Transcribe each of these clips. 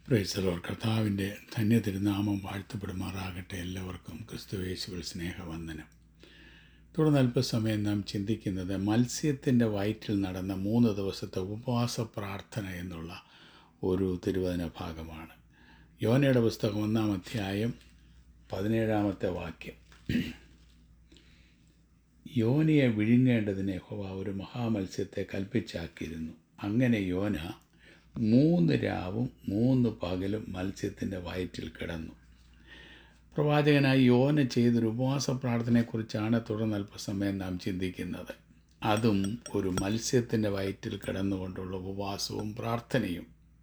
Price the Lord. കർത്താവിൻ്റെ ധന്യ തിരുനാമം വാഴ്ത്തപ്പെടുമാറാകട്ടെ. എല്ലാവർക്കും ക്രിസ്തുയേശുവിൽ സ്നേഹവന്ദനം. തുടർന്ന് അല്പസമയം നാം ചിന്തിക്കുന്നത് മത്സ്യത്തിൻ്റെ വയറ്റിൽ നടന്ന 3 ദിവസത്തെ ഉപവാസ പ്രാർത്ഥന എന്നുള്ള ഒരു തിരുവചന ഭാഗമാണ്. യോനയുടെ പുസ്തകം 1-ാം അധ്യായം 17-ാമത്തെ വാക്യം. യോനയെ വിഴുങ്ങേണ്ടതിന് യഹോവ ഒരു മഹാമത്സ്യത്തെ കൽപ്പിച്ചാക്കിയിരുന്നു. അങ്ങനെ യോന 3 രാവും 3 പകലും മത്സ്യത്തിൻ്റെ വയറ്റിൽ കിടന്നു. പ്രവാചകനായി യോന ചെയ്തൊരു ഉപവാസ പ്രാർത്ഥനയെക്കുറിച്ചാണ് തുടർന്ന് അല്പസമയം നാം ചിന്തിക്കുന്നത്. അതും ഒരു മത്സ്യത്തിൻ്റെ വയറ്റിൽ കിടന്നുകൊണ്ടുള്ള ഉപവാസവും പ്രാർത്ഥനയും.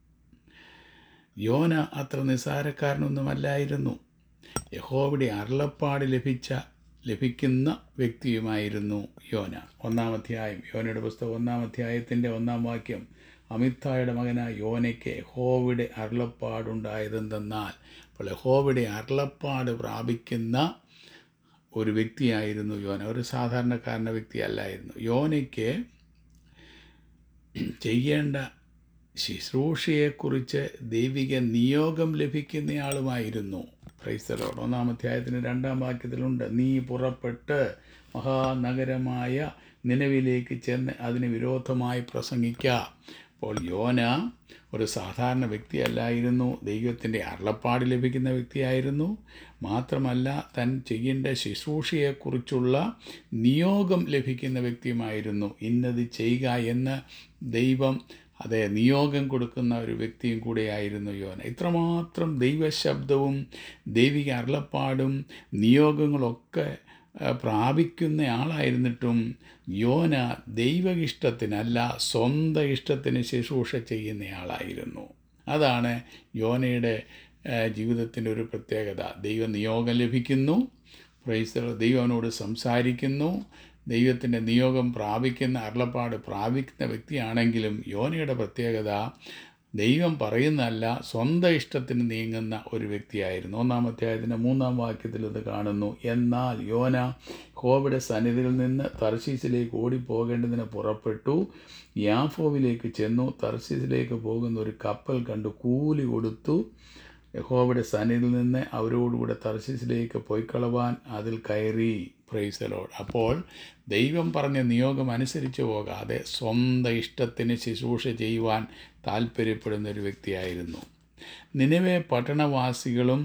യോന അത്ര നിസ്സാരക്കാരനൊന്നുമല്ലായിരുന്നു. യഹോവയുടെ അരുളപ്പാട് ലഭിക്കുന്ന വ്യക്തിയുമായിരുന്നു യോന. 1-ാം അധ്യായം, യോനയുടെ പുസ്തകം 1-ാം അധ്യായത്തിൻ്റെ 1-ാം വാക്യം. അമിത്തായുടെ മകനായ യോനയ്ക്ക് യഹോവയുടെ അരുളപ്പാടുണ്ടായതെന്തെന്നാൽ, അപ്പോൾ യഹോവയുടെ അരുളപ്പാട് പ്രാപിക്കുന്ന ഒരു വ്യക്തിയായിരുന്നു യോന. ഒരു സാധാരണക്കാരൻ്റെ വ്യക്തിയല്ലായിരുന്നു. യോനയ്ക്ക് ചെയ്യേണ്ട ശുശ്രൂഷയെക്കുറിച്ച് ദൈവിക നിയോഗം ലഭിക്കുന്നയാളുമായിരുന്നു. Praise the lord. 1-ാം അധ്യായത്തിന് 2-ാം വാക്യത്തിലുണ്ട്, നീ പുറപ്പെട്ട് മഹാനഗരമായ നിനവിലേക്ക് ചെന്ന് അതിന് വിരോധമായി പ്രസംഗിക്കുക. അപ്പോൾ യോന ഒരു സാധാരണ വ്യക്തിയല്ലായിരുന്നു. ദൈവത്തിൻ്റെ അരുളപ്പാട് ലഭിക്കുന്ന വ്യക്തിയായിരുന്നു. മാത്രമല്ല, താൻ ചെയ്യേണ്ട ശുശ്രൂഷയെക്കുറിച്ചുള്ള നിയോഗം ലഭിക്കുന്ന വ്യക്തിയുമായിരുന്നു. ഇന്നത് ചെയ്യുക എന്ന് ദൈവം നിയോഗം കൊടുക്കുന്ന ഒരു വ്യക്തിയും കൂടെയായിരുന്നു യോന. ഇത്രമാത്രം ദൈവശബ്ദവും ദൈവിക അരുളപ്പാടും നിയോഗങ്ങളൊക്കെ പ്രാപിക്കുന്ന ആളായിരുന്നിട്ടും യോന ദൈവ ഇഷ്ടത്തിനല്ല, സ്വന്തം ഇഷ്ടത്തിന് ശുശ്രൂഷ ചെയ്യുന്നയാളായിരുന്നു. അതാണ് യോനയുടെ ജീവിതത്തിൻ്റെ ഒരു പ്രത്യേകത. ദൈവ നിയോഗം ലഭിക്കുന്നു, ദൈവം അവനോട് സംസാരിക്കുന്നു, ദൈവത്തിൻ്റെ നിയോഗം പ്രാപിക്കുന്ന, അരുളപ്പാട് പ്രാപിക്കുന്ന വ്യക്തിയാണെങ്കിലും യഹോവയുടെ പ്രത്യേകത ദൈവം പറയുന്നതല്ല, സ്വന്തം ഇഷ്ടത്തിന് നീങ്ങുന്ന ഒരു വ്യക്തിയായിരുന്നു. 1-ാം അധ്യായത്തിൻ്റെ 3-ാം വാക്യത്തിൽ ഇത് കാണുന്നു. എന്നാൽ യോന യഹോവയുടെ സന്നിധിയിൽ നിന്ന് തർശീസിലേക്ക് ഓടിപ്പോകേണ്ടതിന് പുറപ്പെട്ടു. യാഫോവിലേക്ക് ചെന്നു. തർശീസിലേക്ക് പോകുന്ന ഒരു കപ്പൽ കണ്ടു, കൂലി കൊടുത്തു യഹോവയുടെ സന്നിധിയിൽ നിന്ന് അവരോടുകൂടെ തർശീസിലേക്ക് പോയിക്കളവാൻ അതിൽ കയറി. Praise the lord. അപ്പോൾ ദൈവം പറഞ്ഞ നിയോഗം അനുസരിച്ച് പോകാതെ സ്വന്തം ഇഷ്ടത്തിന് ശുശ്രൂഷ ചെയ്യുവാൻ താല്പര്യപ്പെടുന്ന ഒരു വ്യക്തിയായിരുന്നു. നിനവെ പട്ടണവാസികളും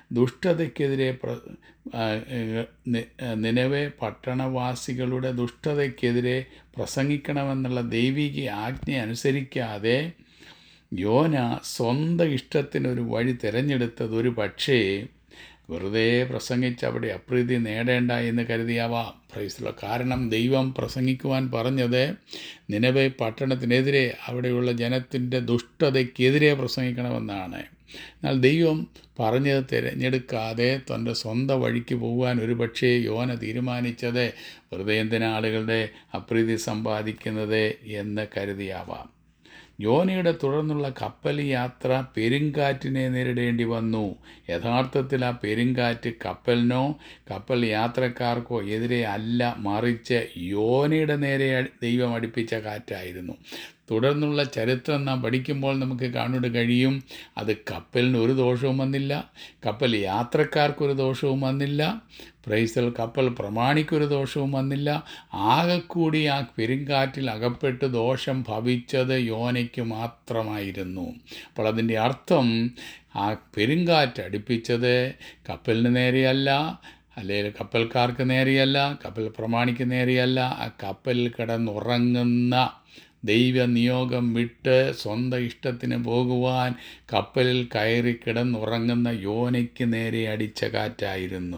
പട്ടണവാസികളുടെ ദുഷ്ടതയ്ക്കെതിരെ പ്രസംഗിക്കണമെന്നുള്ള ദൈവിക ആജ്ഞ അനുസരിക്കാതെ യോന സ്വന്തം ഇഷ്ടത്തിനൊരു വഴി തിരഞ്ഞെടുത്തത് ഒരു പക്ഷേ വെറുതെ പ്രസംഗിച്ച് അവിടെ അപ്രീതി നേടേണ്ട എന്ന് കരുതിയാവാം. Price the Lord. കാരണം ദൈവം പ്രസംഗിക്കുവാൻ പറഞ്ഞത് നിനവെ പട്ടണത്തിനെതിരെ, അവിടെയുള്ള ജനത്തിൻ്റെ ദുഷ്ടതയ്ക്കെതിരെ പ്രസംഗിക്കണമെന്നാണ്. എന്നാൽ ദൈവം പറഞ്ഞത് തിരഞ്ഞെടുക്കാതെ തൻ്റെ സ്വന്തം വഴിക്ക് പോകുവാൻ ഒരു പക്ഷേ യോന തീരുമാനിച്ചത് വെറുതെ എന്തിനാ ആളുകളുടെ അപ്രീതി സമ്പാദിക്കുന്നത് എന്ന് കരുതിയാവാം. യോനയുടെ തുടർന്നുള്ള കപ്പൽ യാത്ര പെരുങ്കാറ്റിനെ നേരിടേണ്ടി വന്നു. യഥാർത്ഥത്തിൽ ആ പെരുങ്കാറ്റ് കപ്പലിനോ കപ്പൽ യാത്രക്കാർക്കോ എതിരെ അല്ല, മറിച്ച് യോനയുടെ നേരെ ദൈവം അടുപ്പിച്ച കാറ്റായിരുന്നു. തുടർന്നുള്ള ചരിത്രം നാം പഠിക്കുമ്പോൾ നമുക്ക് കാണുവാൻ കഴിയും, അത് കപ്പലിന് ഒരു ദോഷവും വന്നില്ല, കപ്പൽ യാത്രക്കാർക്കൊരു ദോഷവും വന്നില്ല, പ്രൈസൽ കപ്പൽ പ്രമാണിക്കൊരു ദോഷവും വന്നില്ല. ആകെക്കൂടി ആ പെരുങ്കാറ്റിൽ അകപ്പെട്ട് ദോഷം ഭവിച്ചത് യോനയ്ക്ക് മാത്രമായിരുന്നു. അപ്പോൾ അതിൻ്റെ അർത്ഥം ആ പെരുങ്കാറ്റ് അടുപ്പിച്ചത് കപ്പലിന് നേരെയല്ല, അല്ലെങ്കിൽ കപ്പൽക്കാർക്ക് നേരെയല്ല, കപ്പൽ പ്രമാണിക്ക് നേരെയല്ല, ആ കപ്പലിൽ കിടന്നുറങ്ങുന്ന ദൈവ നിയോഗം വിട്ട് സ്വന്തം ഇഷ്ടത്തിന് പോകുവാൻ കപ്പലിൽ കയറി കിടന്നുറങ്ങുന്ന യോനയ്ക്ക് നേരെ അടിച്ച കാറ്റായിരുന്നു.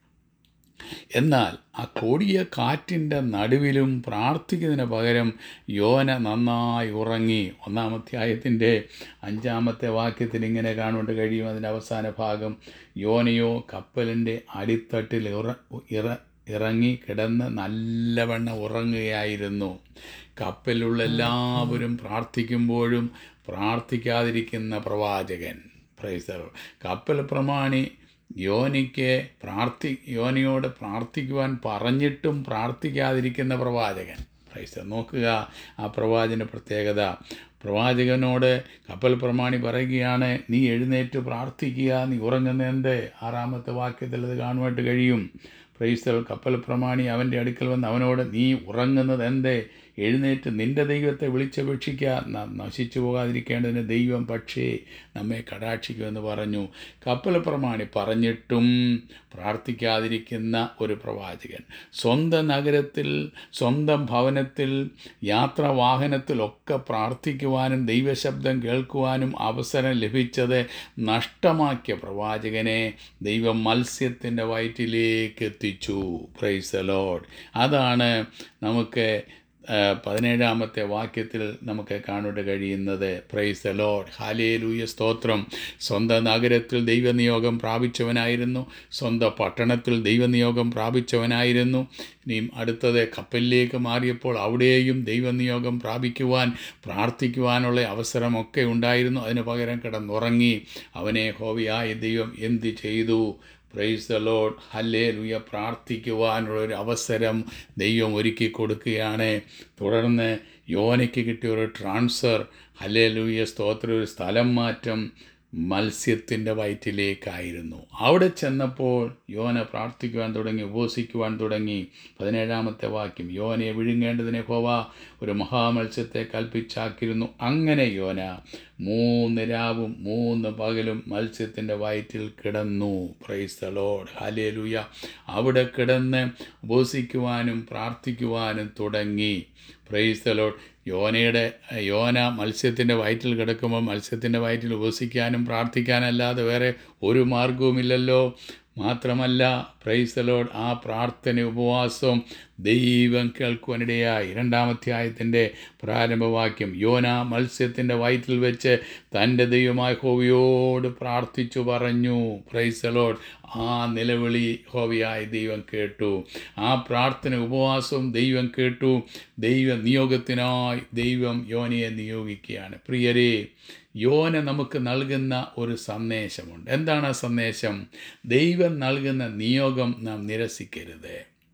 എന്നാൽ ആ കൊടിയ കാറ്റിൻ്റെ നടുവിലും പ്രാർത്ഥിക്കുന്നതിന് പകരം യോന നന്നായി ഉറങ്ങി. 1-ാം അധ്യായത്തിൻ്റെ 5-ാമത്തെ വാക്യത്തിൽ ഇങ്ങനെ കാണുവാൻ കഴിയും. അതിൻ്റെ അവസാന ഭാഗം, യോനയോ കപ്പലിൻ്റെ അടിത്തട്ടിൽ ഇറങ്ങി കിടന്ന് നല്ലവണ്ണം ഉറങ്ങുകയായിരുന്നു. കപ്പലിലുള്ള എല്ലാവരും പ്രാർത്ഥിക്കുമ്പോഴും പ്രാർത്ഥിക്കാതിരിക്കുന്ന പ്രവാചകൻ. Praise the lord. കപ്പൽ പ്രമാണി യോനയോട് പ്രാർത്ഥിക്കുവാൻ പറഞ്ഞിട്ടും പ്രാർത്ഥിക്കാതിരിക്കുന്ന പ്രവാചകൻ. പ്രൈസ്. നോക്കുക ആ പ്രവാചകൻ്റെ പ്രത്യേകത. പ്രവാചകനോട് കപ്പൽ പ്രമാണി പറയുകയാണ്, നീ എഴുന്നേറ്റ് പ്രാർത്ഥിക്കുക, നീ ഉറങ്ങുന്ന എന്ത്? 6-ാമത്തെ വാക്യത്തിൽ അത് കാണുവാനായിട്ട് കഴിയും. പ്രൈസ്. കപ്പൽ പ്രമാണി അവൻ്റെ അടുക്കൽ വന്ന് അവനോട്, നീ ഉറങ്ങുന്നത് എന്തേ? എഴുന്നേറ്റ് നിൻ്റെ ദൈവത്തെ വിളിച്ചപേക്ഷിക്കുക, നശിച്ചു പോകാതിരിക്കേണ്ടതിന് ദൈവം പക്ഷേ നമ്മെ കടാക്ഷിക്കുമെന്ന് പറഞ്ഞു. കപ്പൽ പ്രമാണി പറഞ്ഞിട്ടും പ്രാർത്ഥിക്കാതിരിക്കുന്ന ഒരു പ്രവാചകൻ, സ്വന്തം നഗരത്തിൽ, സ്വന്തം ഭവനത്തിൽ, യാത്രാവാഹനത്തിലൊക്കെ പ്രാർത്ഥിക്കുവാനും ദൈവശബ്ദം കേൾക്കുവാനും അവസരം ലഭിച്ചത് നഷ്ടമാക്കിയ പ്രവാചകനെ ദൈവം മത്സ്യത്തിൻ്റെ വയറ്റിലേക്ക് എത്തിച്ചു. Praise the lord. അതാണ് നമുക്ക് 17-ാമത്തെ വാക്യത്തിൽ നമുക്ക് കാണുവാൻ കഴിയുന്നത്. Price the lord. ഹല്ലേലൂയ, സ്തോത്രം. സ്വന്തം നഗരത്തിൽ ദൈവനിയോഗം പ്രാപിച്ചവനായിരുന്നു, സ്വന്തം പട്ടണത്തിൽ ദൈവനിയോഗം പ്രാപിച്ചവനായിരുന്നു. ഇനിയും അടുത്തത് കപ്പലിലേക്ക് മാറിയപ്പോൾ അവിടെയും ദൈവനിയോഗം പ്രാപിക്കുവാൻ, പ്രാർത്ഥിക്കുവാനുള്ള അവസരമൊക്കെ ഉണ്ടായിരുന്നു. അതിന് പകരം കിടന്നുറങ്ങി. അവനെ യഹോവയായ ദൈവം എന്ത് ചെയ്തു? Praise the lord. ഹല്ലേലൂയ. പ്രാർത്ഥിക്കുവാനുള്ളൊരു അവസരം ദൈവം ഒരുക്കി കൊടുക്കുകയാണ്. തുടർന്ന് യോനയ്ക്ക് കിട്ടിയ ഒരു ട്രാൻസ്ഫർ, ഹല്ലേലൂയ, സ്തോത്രം, ഒരു സ്ഥലം മാറ്റം മത്സ്യത്തിൻ്റെ വയറ്റിലേക്കായിരുന്നു. അവിടെ ചെന്നപ്പോൾ യോന പ്രാർത്ഥിക്കുവാൻ തുടങ്ങി, ഉപവസിക്കുവാൻ തുടങ്ങി. 17-ാമത്തെ വാക്യം, യോനയെ വിഴുങ്ങേണ്ടതിന് യഹോവ ഒരു മഹാമത്സ്യത്തെ കൽപ്പിച്ചാക്കിയിരുന്നു. അങ്ങനെ യോന 3 രാവും 3 പകലും മത്സ്യത്തിൻ്റെ വയറ്റിൽ കിടന്നു. Praise the lord. ഹല്ലേലൂയ. അവിടെ കിടന്ന് ഉപവസിക്കുവാനും പ്രാർത്ഥിക്കുവാനും തുടങ്ങി. Praise the lord. യോന മത്സ്യത്തിൻ്റെ വയറ്റിൽ കിടക്കുമ്പോൾ മത്സ്യത്തിൻ്റെ വയറ്റിൽ ഉപവസിക്കാനും പ്രാർത്ഥിക്കാനല്ലാതെ വേറെ ഒരു മാർഗവുമില്ലല്ലോ. മാത്രമല്ല, പ്രൈസ് ദി ലോർഡ്, ആ പ്രാർത്ഥന ഉപവാസവും ദൈവം കേൾക്കുവാനിടയായി. 2-ാം അധ്യായത്തിൻ്റെ പ്രാരംഭവാക്യം, യോന മത്സ്യത്തിൻ്റെ വയറ്റിൽ വെച്ച് തൻ്റെ ദൈവമായ യഹോവയോട് പ്രാർത്ഥിച്ചു പറഞ്ഞു. Praise the lord. ആ നിലവിളി യഹോവയായ ദൈവം കേട്ടു. ആ പ്രാർത്ഥന ഉപവാസവും ദൈവം കേട്ടു. ദൈവ നിയോഗത്തിനായി ദൈവം യോനയെ നിയോഗിക്കുകയാണ്. പ്രിയരേ, യോന നമുക്ക് നൽകുന്ന ഒരു സന്ദേശമുണ്ട്. എന്താണ് ആ സന്ദേശം? ദൈവം നൽകുന്ന നിയോഗം നാം നിരസിക്കരുത്.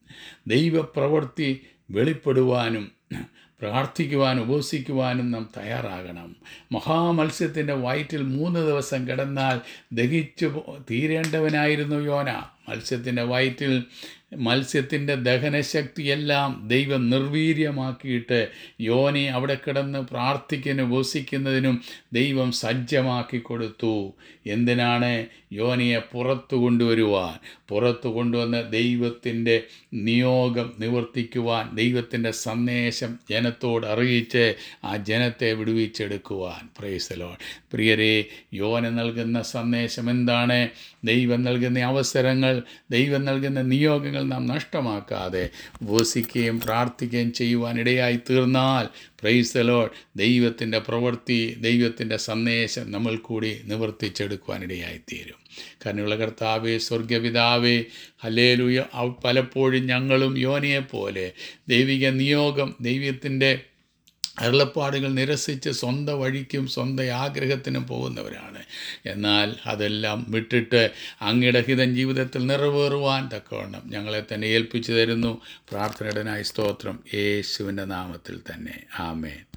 ദൈവപ്രവൃത്തി വെളിപ്പെടുവാനും പ്രാർത്ഥിക്കുവാനും ഉപവസിക്കുവാനും നാം തയ്യാറാകണം. മഹാമത്സ്യത്തിൻ്റെ വയറ്റിൽ 3 ദിവസം കിടന്നാൽ ദഹിച്ചു തീരേണ്ടവനായിരുന്നു യോന. മത്സ്യത്തിൻ്റെ വയറ്റിൽ മത്സ്യത്തിൻ്റെ ദഹനശക്തിയെല്ലാം ദൈവം നിർവീര്യമാക്കിയിട്ട് യോനെ അവിടെ കിടന്ന് പ്രാർത്ഥിക്കുന്നതിനും ഉപവസിക്കുന്നതിനും ദൈവം സജ്ജമാക്കി കൊടുത്തു. എന്തിനാണ്? യോനയെ പുറത്തു കൊണ്ടുവരുവാൻ. പുറത്തു കൊണ്ടുവന്ന് ദൈവത്തിൻ്റെ നിയോഗം നിവർത്തിക്കുവാൻ, ദൈവത്തിൻ്റെ സന്ദേശം ജനത്തോട് അറിയിച്ച് ആ ജനത്തെ വിടുവിച്ചെടുക്കുവാൻ. Praise the lord. പ്രിയരേ, യോന നൽകുന്ന സന്ദേശം എന്താണ്? ദൈവം നൽകുന്ന അവസരങ്ങൾ, ദൈവം നൽകുന്ന നിയോഗങ്ങൾ നാം നഷ്ടമാക്കാതെ ഉപവസിക്കുകയും പ്രാർത്ഥിക്കുകയും ചെയ്യുവാനിടയായി തീർന്നാൽ, പ്രൈസ് ദി ലോർഡ്, ദൈവത്തിൻ്റെ പ്രവൃത്തി, ദൈവത്തിൻ്റെ സന്ദേശം നമ്മൾ കൂടി നിവർത്തിച്ചെടുക്കുവാനിടയായിത്തീരും. കരുണയുള്ള കർത്താവേ, സ്വർഗപിതാവേ, ഹല്ലേലൂയ. പലപ്പോഴും ഞങ്ങളും യോനയെപ്പോലെ ദൈവിക നിയോഗം, ദൈവത്തിൻ്റെ അരുളപ്പാടുകൾ നിരസിച്ച് സ്വന്തം വഴിക്കും സ്വന്തം ആഗ്രഹത്തിനും പോകുന്നവരാണ്. എന്നാൽ അതെല്ലാം വിട്ടിട്ട് അങ്ങയുടെ ഹിതം ജീവിതത്തിൽ നിറവേറുവാൻ തക്കവണ്ണം ഞങ്ങളെ തന്നെ ഏൽപ്പിച്ചു തരുന്നു. പ്രാർത്ഥനയുടനായി സ്തോത്രം. യേശുവിൻ്റെ നാമത്തിൽ തന്നെ. ആമേൻ.